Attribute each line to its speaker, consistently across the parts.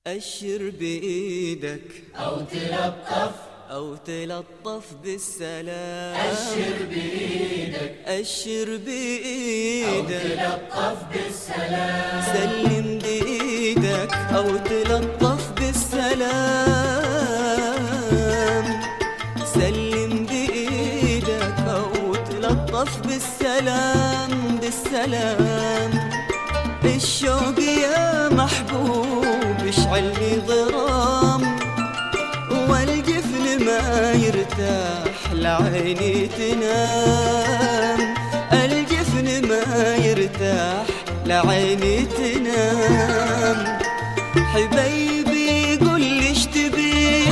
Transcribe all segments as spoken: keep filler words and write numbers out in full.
Speaker 1: أشر بإيدك
Speaker 2: أو تلطف
Speaker 1: أو تلطف بالسلام.
Speaker 2: أشر بإيدك
Speaker 1: أشر
Speaker 2: أو
Speaker 1: بإيدك
Speaker 2: تلطف بالسلام.
Speaker 1: سلم بإيدك أو تلطف بالسلام. سلم بإيدك أو تلطف بالسلام بالسلام. الشوق يا محبوب اشعل لي ضرام، والجفن ما يرتاح لعيني تنام. الجفن ما يرتاح لعيني تنام. حبيبي قل لي ايش تبي،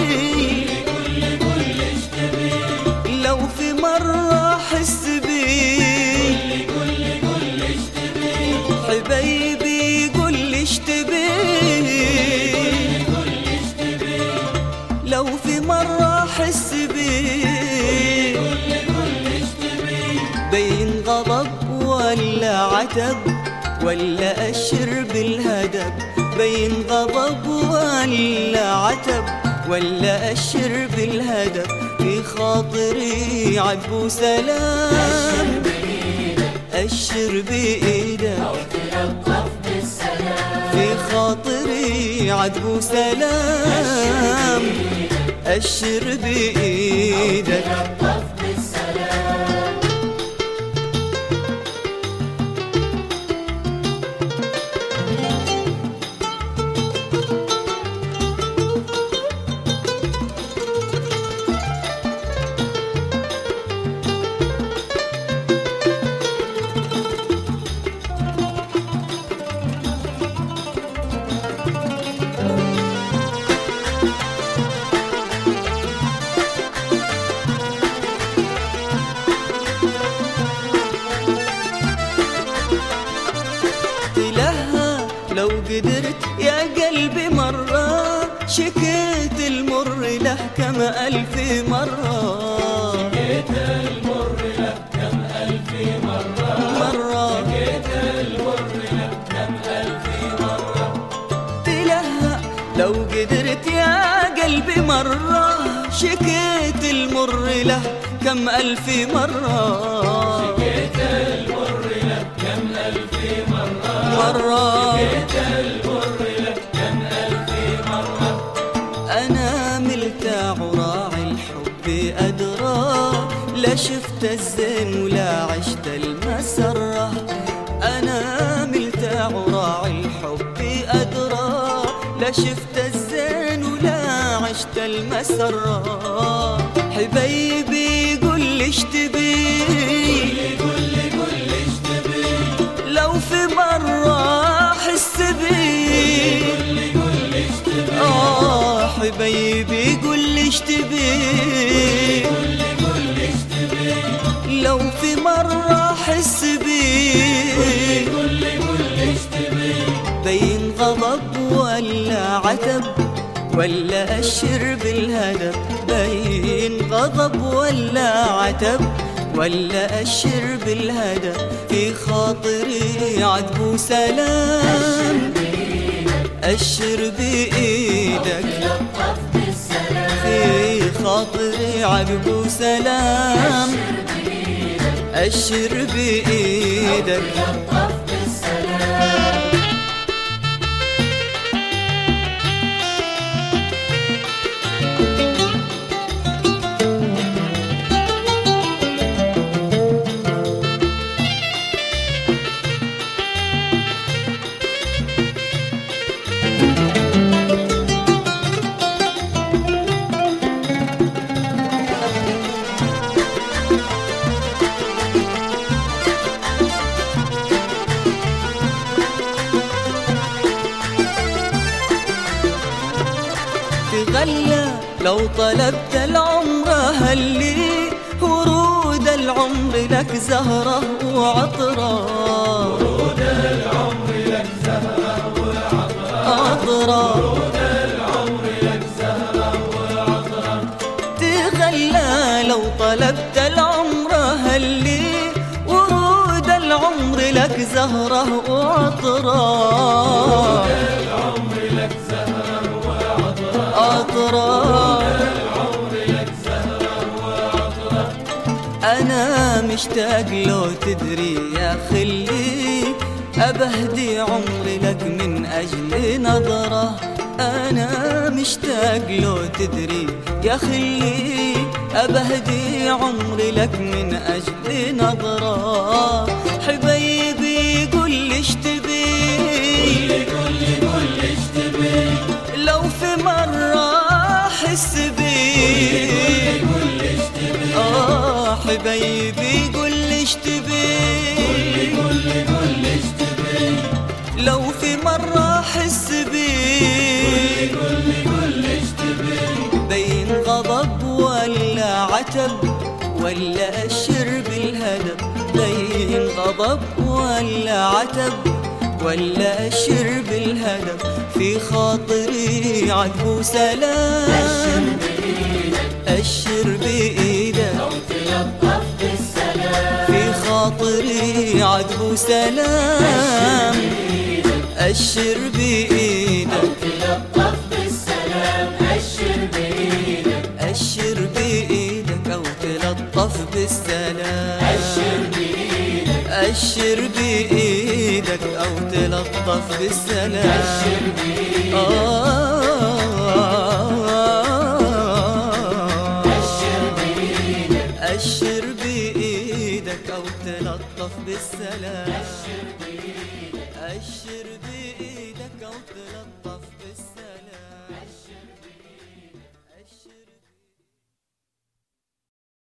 Speaker 1: لو في مرة احس بيك. حبيبي قل لي ايش تبي، لو في مرة احس بيك. بين غضب ولا عتب ولا أشر بالهدب. بين غضب ولا عتب ولا أشر بالهدب. في خاطري عتب وسلام. أشر بإيدك
Speaker 2: أو تلطف بالسلام.
Speaker 1: في خاطري عتب وسلام. أشر بإيدك
Speaker 2: تلطف بالسلام.
Speaker 1: لو قدرت يا قلبي مرة شكيت المر له كم ألف مرة.
Speaker 2: شكيت المر له كم ألف مرة.
Speaker 1: مرة
Speaker 2: شكيت المر له كم ألف مرة.
Speaker 1: تلهى لو قدرت يا قلبي مرة شكيت المر له كم ألف مرة.
Speaker 2: شكيت المر له كم ألف مرة.
Speaker 1: مرة
Speaker 2: شكيت المر له كم ألف مرة.
Speaker 1: أنا ملت عراعي الحب أدرى، لا شفت الزين ولا عشت المسرة. أنا ملت عراعي الحب أدرى، لا شفت الزين ولا عشت المسرة. حبيبي قل لي ايش تبي، لو في مرة أحس بيك. آه حبيبي قل لي ايش تبي، لو في مرة أحس بيك. بين غضب ولا عتب ولا أشر بالهدب. بين غضب ولا عتب ولا أشر بالهدى. في خاطري عتب وسلام. أشر بإيدك في خاطري عتب وسلام. أشر بإيدك تغلى لو طلبت العمر هلي. ورود العمر لك زهرة وعطرة.
Speaker 2: ورود العمر لك زهرة وعطرة. ورود العمر لك زهرة وعطرة.
Speaker 1: تغلى لو طلبت العمر هلي. ورود العمر لك زهرة وعطرة.
Speaker 2: ورود العمر لك زهرة
Speaker 1: نظرة.
Speaker 2: العمر لك زهرة وعطرة.
Speaker 1: أنا مشتاق لو تدري يا خلي، أبهدي عمري لك من أجل نظرة. أنا مشتاق لو تدري يا خلي، أبهدي عمري لك من أجل نظرة. حبيبي قل لي ايش تبي،
Speaker 2: قل لي قل لي ايش تبي،
Speaker 1: لو في مرة أحس بي.
Speaker 2: قل لي ايش تبي،
Speaker 1: آه حبيبي قل لي ايش تبي،
Speaker 2: قل لي قل لي ايش تبي،
Speaker 1: لو في مرة أحس بي.
Speaker 2: قل لي قل لي ايش تبي،
Speaker 1: بين غضب ولا عتب ولا أشر بالهدب، بين غضب ولا عتب ولا أشر بالهدب. في خاطري عذب وسلام، أشر بإيدك
Speaker 2: لو تلطف بالسلام،
Speaker 1: في خاطري عذب وسلام. أشر بإيدك
Speaker 2: تلطف بالسلام، أشر بإيدك،
Speaker 1: أشر بإيدك أو تلطف بالسلام.
Speaker 2: أشر بإيدك،
Speaker 1: أشر بإيدك أو تلطف بالسلام.
Speaker 2: أشر بإيدك، أشر بإيدك،
Speaker 1: أشر بإيدك أو تلطف بالسلام.
Speaker 2: أشر بإيدك.
Speaker 1: أشر بإيدك أو تلطف بالسلام.